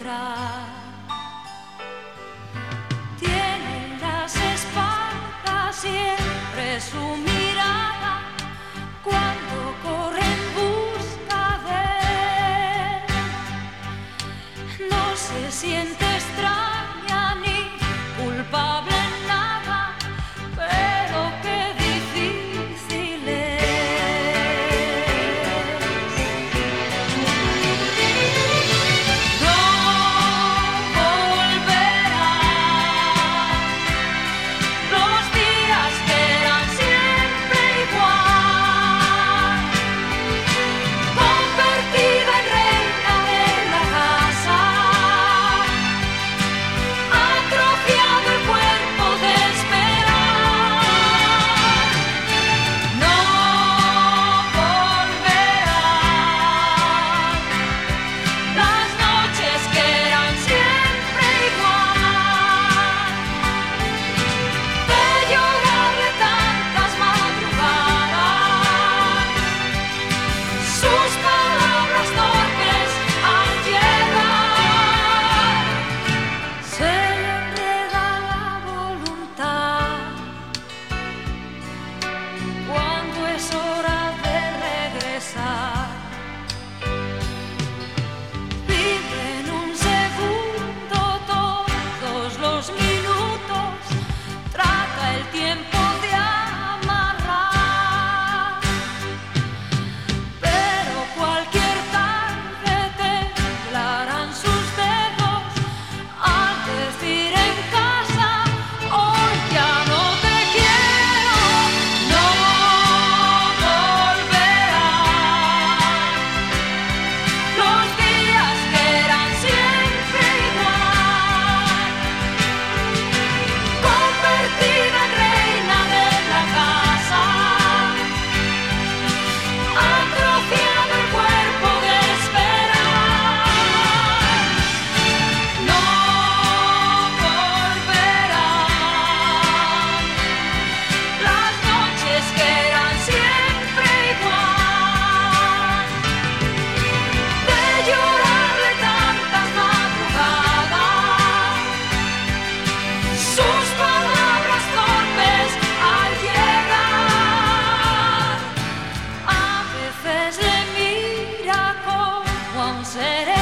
encontrar. Tiene en las espaldas siempre su mirada cuando corre en busca de él. No se siente extraña ni culpable en nada, pero qué difícil es. Los días que eran siempre igual, convertida en reina de la casa, atrofiado el cuerpo de esperar. No volverán las noches que eran siempre igual, de llorarle tantas madrugadas, sus palabras torpes al llegar. Se le enreda la voluntad cuando es hora de regresar. Vive en un segundo todos los minutos, trata el tiempo de amarrar, pero cualquier tarde temblarán sus dedos al decir en casa: hoy ya no te quiero. No volverán los días que eran siempre igual, convertida en reina de la casa, atrofiado el cuerpo de esperar. No volverán las noches que eran siempre igual, de llorarle tantas madrugadas, sus palabras torpes al llegar. A veces le mira como a un ser